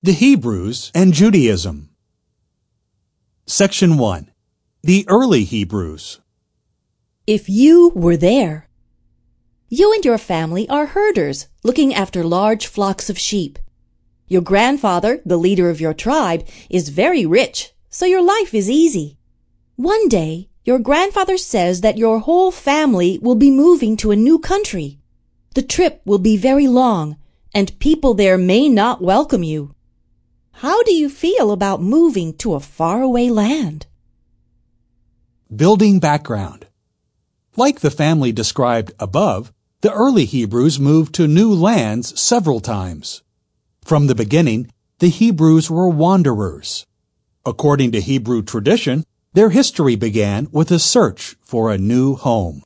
The Hebrews and Judaism. Section 1. The Early Hebrews. If you were there. You and your family are herders looking after large flocks of sheep. Your grandfather, the leader of your tribe, is very rich, so your life is easy. One day, your grandfather says that your whole family will be moving to a new country. The trip will be very long, and people there may not welcome you. How do you feel about moving to a faraway land? Building background. Like the family described above, the early Hebrews moved to new lands several times. From the beginning, the Hebrews were wanderers. According to Hebrew tradition, their history began with a search for a new home.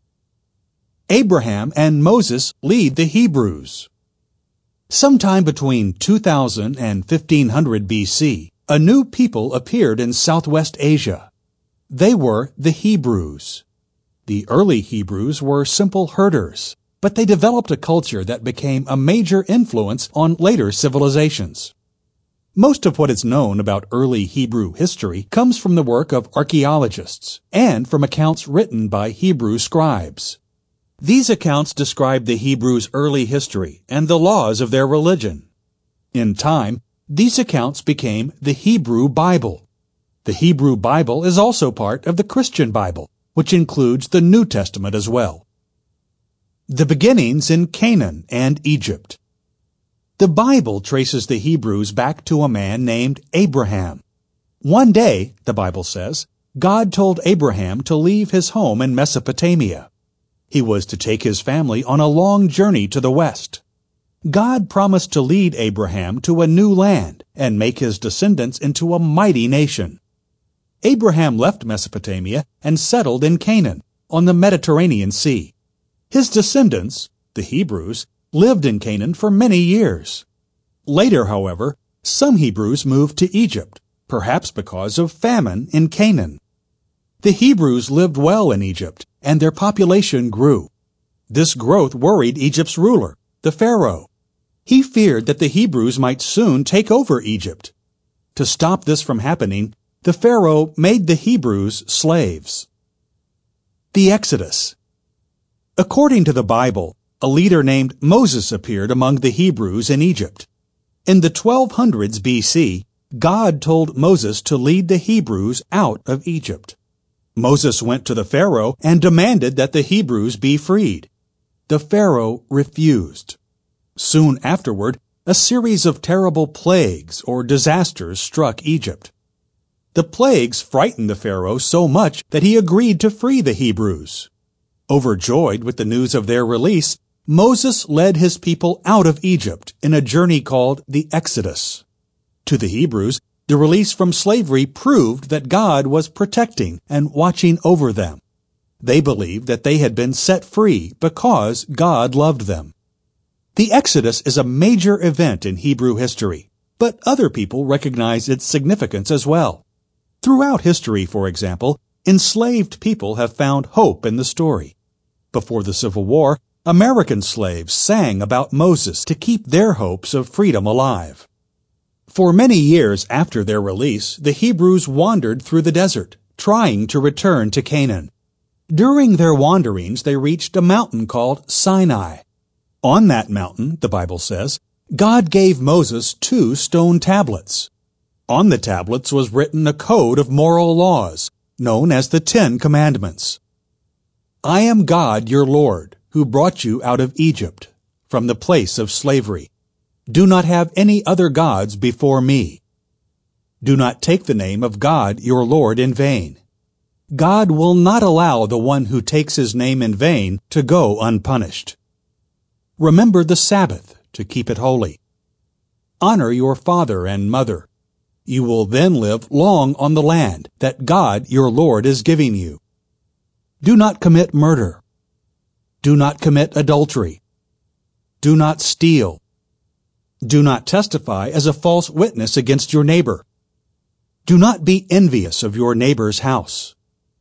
Abraham and Moses lead the Hebrews. Sometime between 2000 and 1500 BC, a new people appeared in Southwest Asia. They were the Hebrews. The early Hebrews were simple herders, but they developed a culture that became a major influence on later civilizations. Most of what is known about early Hebrew history comes from the work of archaeologists and from accounts written by Hebrew scribes. These accounts describe the Hebrews' early history and the laws of their religion. In time, these accounts became the Hebrew Bible. The Hebrew Bible is also part of the Christian Bible, which includes the New Testament as well. The beginnings in Canaan and Egypt. The Bible traces the Hebrews back to a man named Abraham. One day, the Bible says, God told Abraham to leave his home in Mesopotamia. He was to take his family on a long journey to the west. God promised to lead Abraham to a new land and make his descendants into a mighty nation. Abraham left Mesopotamia and settled in Canaan, on the Mediterranean Sea. His descendants, the Hebrews, lived in Canaan for many years. Later, however, some Hebrews moved to Egypt, perhaps because of famine in Canaan. The Hebrews lived well in Egypt, and their population grew. This growth worried Egypt's ruler, the Pharaoh. He feared that the Hebrews might soon take over Egypt. To stop this from happening, the Pharaoh made the Hebrews slaves. The Exodus. According to the Bible, a leader named Moses appeared among the Hebrews in Egypt. In the 1200s BC, God told Moses to lead the Hebrews out of Egypt. Moses went to the Pharaoh and demanded that the Hebrews be freed. The Pharaoh refused. Soon afterward, a series of terrible plagues or disasters struck Egypt. The plagues frightened the Pharaoh so much that he agreed to free the Hebrews. Overjoyed with the news of their release, Moses led his people out of Egypt in a journey called the Exodus. To the Hebrews, the release from slavery proved that God was protecting and watching over them. They believed that they had been set free because God loved them. The Exodus is a major event in Hebrew history, but other people recognize its significance as well. Throughout history, for example, enslaved people have found hope in the story. Before the Civil War, American slaves sang about Moses to keep their hopes of freedom alive. For many years after their release, the Hebrews wandered through the desert, trying to return to Canaan. During their wanderings, they reached a mountain called Sinai. On that mountain, the Bible says, God gave Moses 2 stone tablets. On the tablets was written a code of moral laws, known as the 10 Commandments. I am God, your Lord, who brought you out of Egypt, from the place of slavery. Do not have any other gods before me. Do not take the name of God, your Lord, in vain. God will not allow the one who takes his name in vain to go unpunished. Remember the Sabbath to keep it holy. Honor your father and mother. You will then live long on the land that God, your Lord, is giving you. Do not commit murder. Do not commit adultery. Do not steal. Do not testify as a false witness against your neighbor. Do not be envious of your neighbor's house.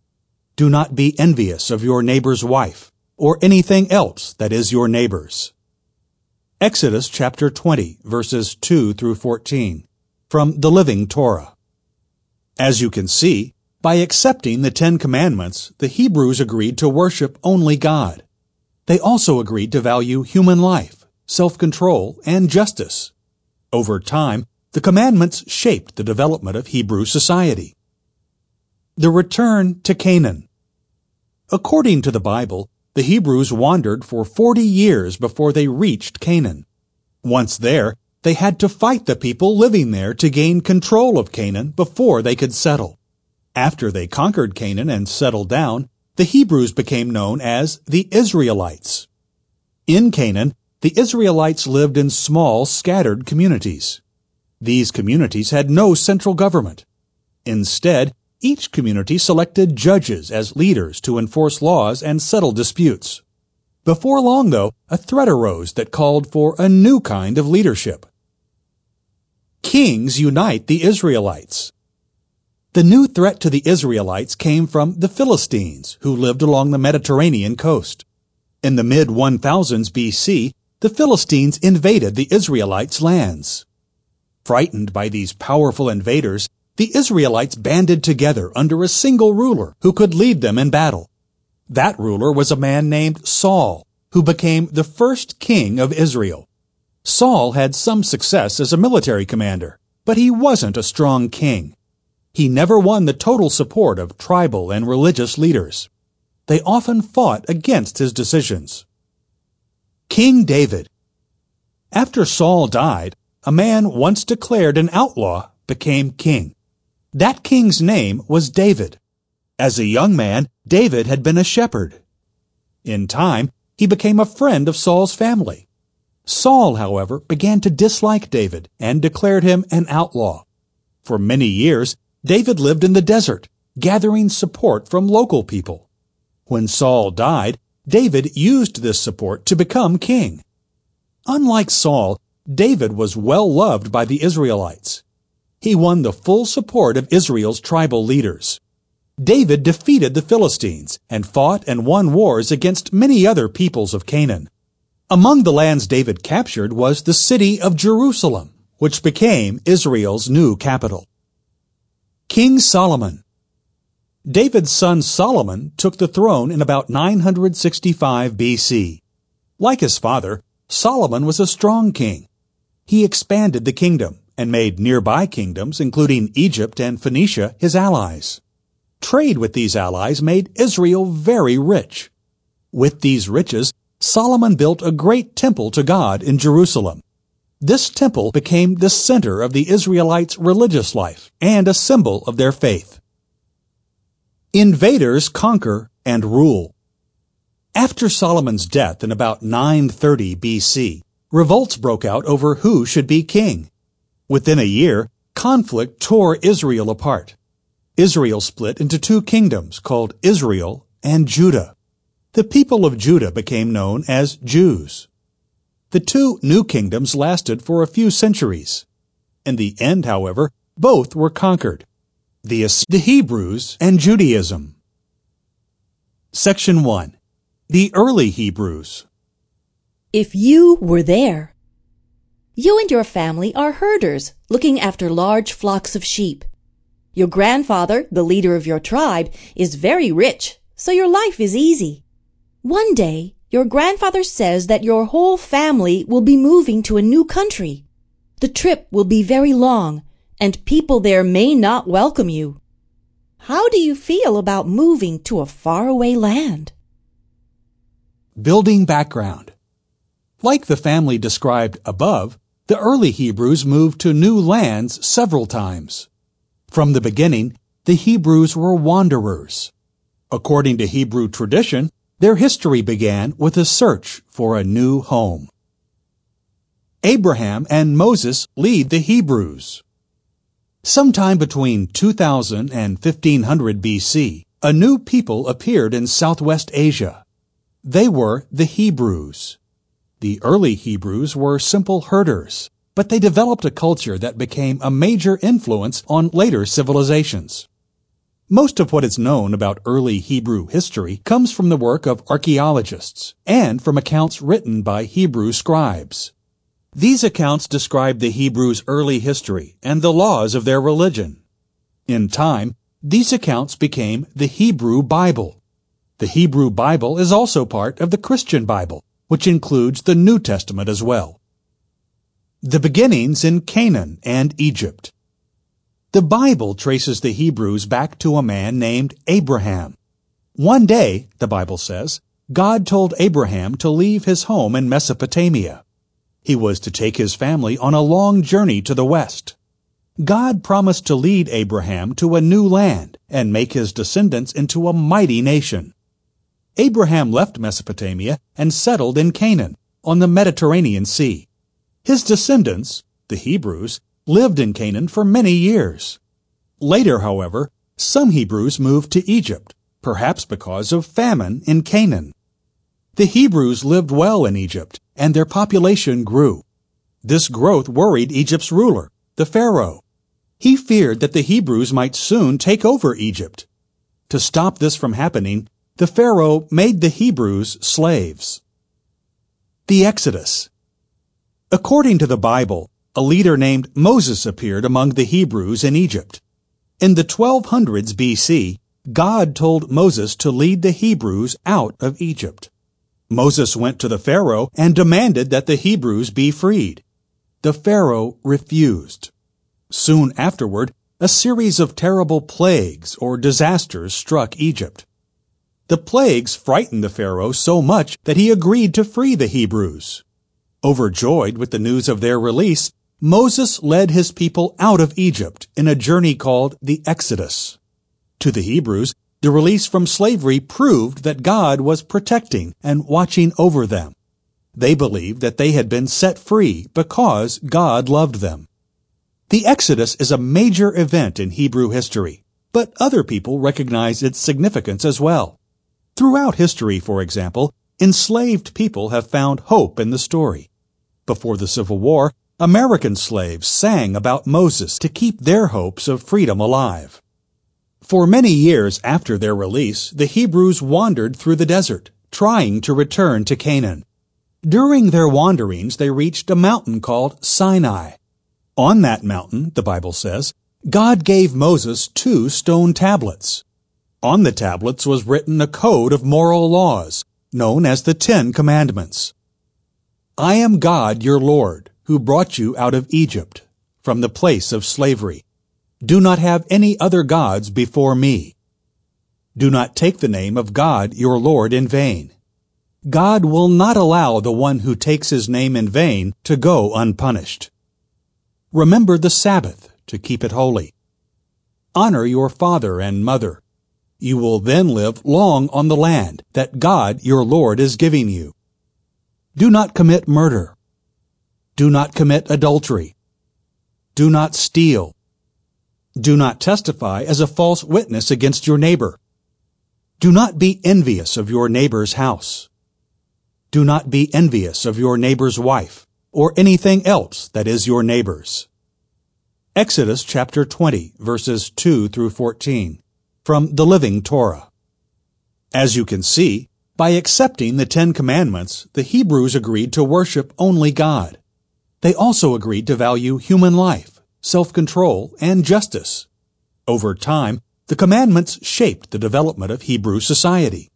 Do not be envious of your neighbor's wife, or anything else that is your neighbor's. Exodus chapter 20, verses 2 through 14, from the Living Torah. As you can see, by accepting the Ten Commandments, the Hebrews agreed to worship only God. They also agreed to value human life, self-control, and justice. Over time, the commandments shaped the development of Hebrew society. The return to Canaan. According to the Bible, the Hebrews wandered for 40 years before they reached Canaan. Once there, they had to fight the people living there to gain control of Canaan before they could settle. After they conquered Canaan and settled down, the Hebrews became known as the Israelites. In Canaan, the Israelites lived in small, scattered communities. These communities had no central government. Instead, each community selected judges as leaders to enforce laws and settle disputes. Before long, though, a threat arose that called for a new kind of leadership. Kings unite the Israelites. The new threat to the Israelites came from the Philistines, who lived along the Mediterranean coast. In the mid-1000s BC, the Philistines invaded the Israelites' lands. Frightened by these powerful invaders, the Israelites banded together under a single ruler who could lead them in battle. That ruler was a man named Saul, who became the first king of Israel. Saul had some success as a military commander, but he wasn't a strong king. He never won the total support of tribal and religious leaders. They often fought against his decisions. King David. After Saul died, a man once declared an outlaw became king. That king's name was David. As a young man, David had been a shepherd. In time, he became a friend of Saul's family. Saul, however, began to dislike David and declared him an outlaw. For many years, David lived in the desert, gathering support from local people. When Saul died, David used this support to become king. Unlike Saul, David was well loved by the Israelites. He won the full support of Israel's tribal leaders. David defeated the Philistines and fought and won wars against many other peoples of Canaan. Among the lands David captured was the city of Jerusalem, which became Israel's new capital. King Solomon. David's son Solomon took the throne in about 965 BC. Like his father, Solomon was a strong king. He expanded the kingdom and made nearby kingdoms, including Egypt and Phoenicia, his allies. Trade with these allies made Israel very rich. With these riches, Solomon built a great temple to God in Jerusalem. This temple became the center of the Israelites' religious life and a symbol of their faith. Invaders conquer and rule. After Solomon's death in about 930 BC, revolts broke out over who should be king. Within a year, conflict tore Israel apart. Israel split into two kingdoms called Israel and Judah. The people of Judah became known as Jews. The two new kingdoms lasted for a few centuries. In the end, however, both were conquered. The Hebrews and Judaism. Section 1. The Early Hebrews. If you were there. You and your family are herders, looking after large flocks of sheep. Your grandfather, the leader of your tribe, is very rich, so your life is easy. One day, your grandfather says that your whole family will be moving to a new country. The trip will be very long, and people there may not welcome you. How do you feel about moving to a faraway land? Building background. Like the family described above, the early Hebrews moved to new lands several times. From the beginning, the Hebrews were wanderers. According to Hebrew tradition, their history began with a search for a new home. Abraham and Moses lead the Hebrews. Sometime between 2000 and 1500 BC, a new people appeared in Southwest Asia. They were the Hebrews. The early Hebrews were simple herders, but they developed a culture that became a major influence on later civilizations. Most of what is known about early Hebrew history comes from the work of archaeologists and from accounts written by Hebrew scribes. These accounts describe the Hebrews' early history and the laws of their religion. In time, these accounts became the Hebrew Bible. The Hebrew Bible is also part of the Christian Bible, which includes the New Testament as well. The beginnings in Canaan and Egypt. The Bible traces the Hebrews back to a man named Abraham. One day, the Bible says, God told Abraham to leave his home in Mesopotamia. He was to take his family on a long journey to the west. God promised to lead Abraham to a new land and make his descendants into a mighty nation. Abraham left Mesopotamia and settled in Canaan, on the Mediterranean Sea. His descendants, the Hebrews, lived in Canaan for many years. Later, however, some Hebrews moved to Egypt, perhaps because of famine in Canaan. The Hebrews lived well in Egypt, and their population grew. This growth worried Egypt's ruler, the Pharaoh. He feared that the Hebrews might soon take over Egypt. To stop this from happening, the Pharaoh made the Hebrews slaves. The Exodus. According to the Bible, a leader named Moses appeared among the Hebrews in Egypt. In the 1200s BC, God told Moses to lead the Hebrews out of Egypt. Moses went to the Pharaoh and demanded that the Hebrews be freed. The Pharaoh refused. Soon afterward, a series of terrible plagues or disasters struck Egypt. The plagues frightened the Pharaoh so much that he agreed to free the Hebrews. Overjoyed with the news of their release, Moses led his people out of Egypt in a journey called the Exodus. To the Hebrews, the release from slavery proved that God was protecting and watching over them. They believed that they had been set free because God loved them. The Exodus is a major event in Hebrew history, but other people recognize its significance as well. Throughout history, for example, enslaved people have found hope in the story. Before the Civil War, American slaves sang about Moses to keep their hopes of freedom alive. For many years after their release, the Hebrews wandered through the desert, trying to return to Canaan. During their wanderings, they reached a mountain called Sinai. On that mountain, the Bible says, God gave Moses 2 stone tablets. On the tablets was written a code of moral laws, known as the 10 Commandments. I am God your Lord, who brought you out of Egypt, from the place of slavery. Do not have any other gods before me. Do not take the name of God your Lord in vain. God will not allow the one who takes his name in vain to go unpunished. Remember the Sabbath to keep it holy. Honor your father and mother. You will then live long on the land that God your Lord is giving you. Do not commit murder. Do not commit adultery. Do not steal. Do not testify as a false witness against your neighbor. Do not be envious of your neighbor's house. Do not be envious of your neighbor's wife, or anything else that is your neighbor's. Exodus chapter 20, verses 2 through 14, from the Living Torah. As you can see, by accepting the 10 Commandments, the Hebrews agreed to worship only God. They also agreed to value human life, self-control, and justice. Over time, the commandments shaped the development of Hebrew society.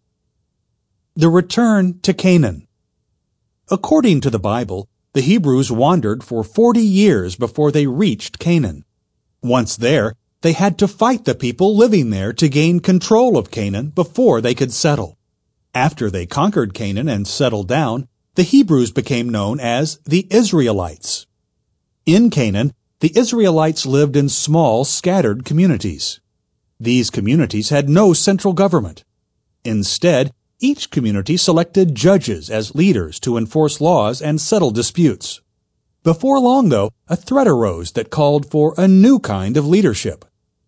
The return to Canaan. According to the Bible, the Hebrews wandered for 40 years before they reached Canaan. Once there, they had to fight the people living there to gain control of Canaan before they could settle. After they conquered Canaan and settled down, the Hebrews became known as the Israelites. In Canaan, the Israelites lived in small, scattered communities. These communities had no central government. Instead, each community selected judges as leaders to enforce laws and settle disputes. Before long, though, a threat arose that called for a new kind of leadership.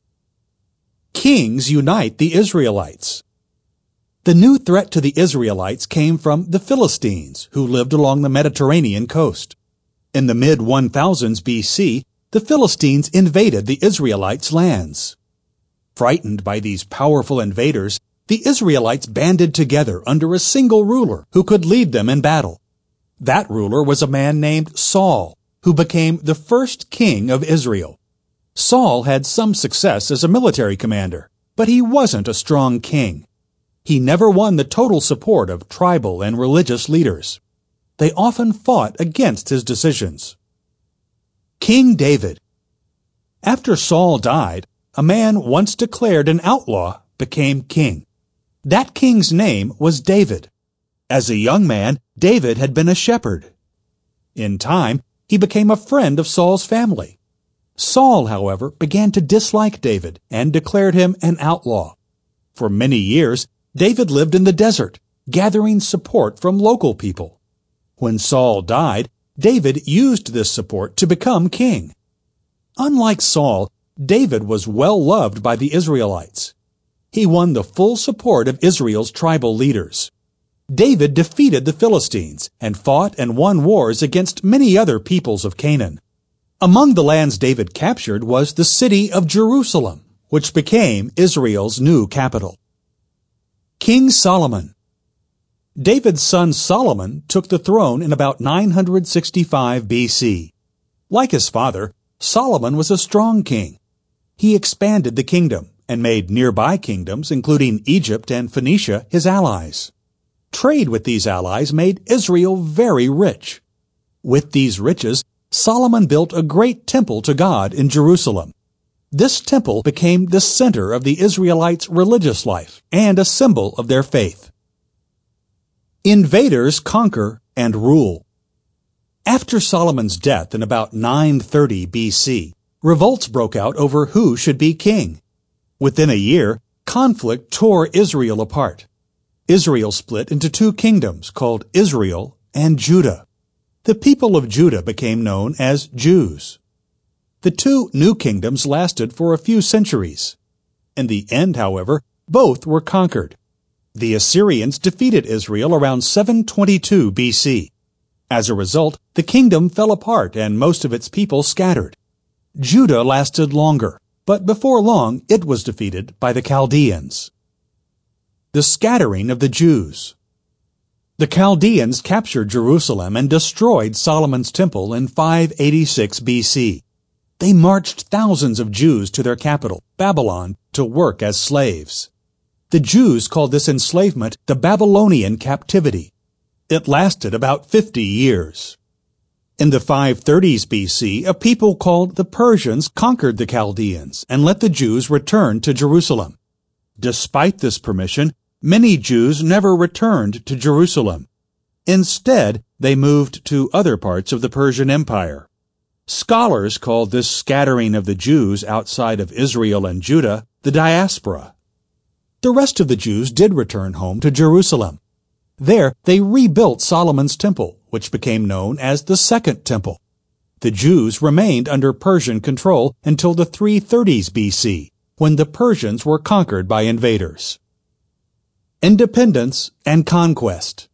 Kings unite the Israelites. The new threat to the Israelites came from the Philistines, who lived along the Mediterranean coast. In the mid-1000s BC, the Philistines invaded the Israelites' lands. Frightened by these powerful invaders, the Israelites banded together under a single ruler who could lead them in battle. That ruler was a man named Saul, who became the first king of Israel. Saul had some success as a military commander, but he wasn't a strong king. He never won the total support of tribal and religious leaders. They often fought against his decisions. King David. After Saul died, a man once declared an outlaw became king. That king's name was David. As a young man, David had been a shepherd. In time, he became a friend of Saul's family. Saul, however, began to dislike David and declared him an outlaw. For many years, David lived in the desert, gathering support from local people. When Saul died, David used this support to become king. Unlike Saul, David was well loved by the Israelites. He won the full support of Israel's tribal leaders. David defeated the Philistines and fought and won wars against many other peoples of Canaan. Among the lands David captured was the city of Jerusalem, which became Israel's new capital. King Solomon. David's son Solomon took the throne in about 965 BC. Like his father, Solomon was a strong king. He expanded the kingdom and made nearby kingdoms, including Egypt and Phoenicia, his allies. Trade with these allies made Israel very rich. With these riches, Solomon built a great temple to God in Jerusalem. This temple became the center of the Israelites' religious life and a symbol of their faith. Invaders conquer and rule. After Solomon's death in about 930 BC, revolts broke out over who should be king. Within a year, conflict tore Israel apart. Israel split into two kingdoms called Israel and Judah. The people of Judah became known as Jews. The two new kingdoms lasted for a few centuries. In the end, however, both were conquered. The Assyrians defeated Israel around 722 BC. As a result, the kingdom fell apart and most of its people scattered. Judah lasted longer, but before long it was defeated by the Chaldeans. The scattering of the Jews. The Chaldeans captured Jerusalem and destroyed Solomon's temple in 586 BC. They marched thousands of Jews to their capital, Babylon, to work as slaves. The Jews called this enslavement the Babylonian captivity. It lasted about 50 years. In the 530s BC, a people called the Persians conquered the Chaldeans and let the Jews return to Jerusalem. Despite this permission, many Jews never returned to Jerusalem. Instead, they moved to other parts of the Persian Empire. Scholars called this scattering of the Jews outside of Israel and Judah the diaspora. The rest of the Jews did return home to Jerusalem. There, they rebuilt Solomon's temple, which became known as the Second Temple. The Jews remained under Persian control until the 330s BC, when the Persians were conquered by invaders. Independence and conquest.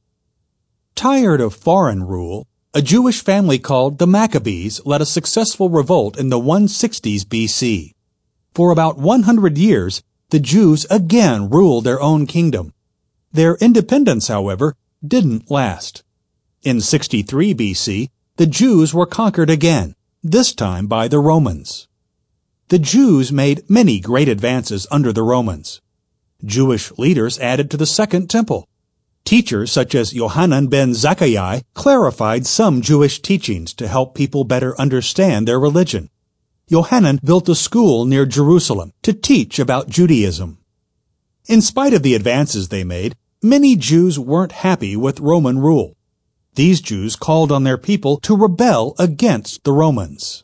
Tired of foreign rule, a Jewish family called the Maccabees led a successful revolt in the 160s BC. For about 100 years, the Jews again ruled their own kingdom. Their independence, however, didn't last. In 63 BC, the Jews were conquered again, this time by the Romans. The Jews made many great advances under the Romans. Jewish leaders added to the Second Temple. Teachers such as Yohanan ben Zakkai clarified some Jewish teachings to help people better understand their religion. Yohanan built a school near Jerusalem to teach about Judaism. In spite of the advances they made, many Jews weren't happy with Roman rule. These Jews called on their people to rebel against the Romans.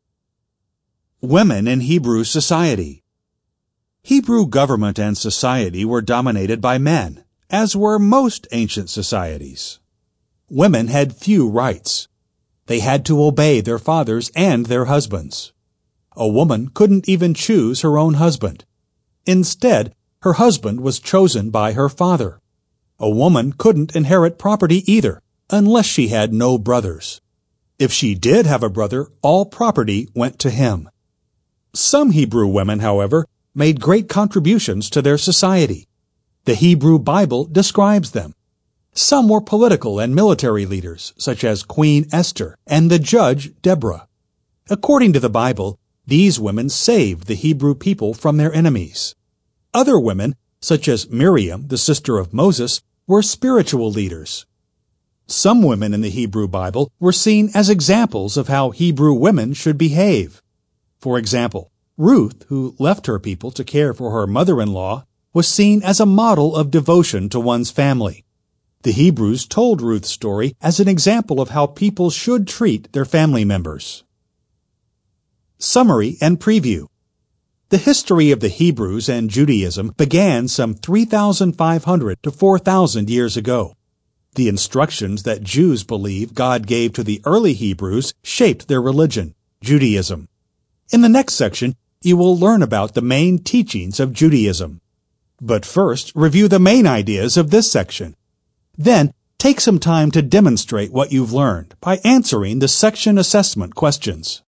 Women in Hebrew society. Hebrew government and society were dominated by men, as were most ancient societies. Women had few rights. They had to obey their fathers and their husbands. A woman couldn't even choose her own husband. Instead, her husband was chosen by her father. A woman couldn't inherit property either, unless she had no brothers. If she did have a brother, all property went to him. Some Hebrew women, however, made great contributions to their society. The Hebrew Bible describes them. Some were political and military leaders, such as Queen Esther and the judge Deborah. According to the Bible, these women saved the Hebrew people from their enemies. Other women, such as Miriam, the sister of Moses, were spiritual leaders. Some women in the Hebrew Bible were seen as examples of how Hebrew women should behave. For example, Ruth, who left her people to care for her mother-in-law, was seen as a model of devotion to one's family. The Hebrews told Ruth's story as an example of how people should treat their family members. Summary and Preview. The history of the Hebrews and Judaism began some 3,500 to 4,000 years ago. The instructions that Jews believe God gave to the early Hebrews shaped their religion, Judaism. In the next section, you will learn about the main teachings of Judaism. But first, review the main ideas of this section. Then, take some time to demonstrate what you've learned by answering the section assessment questions.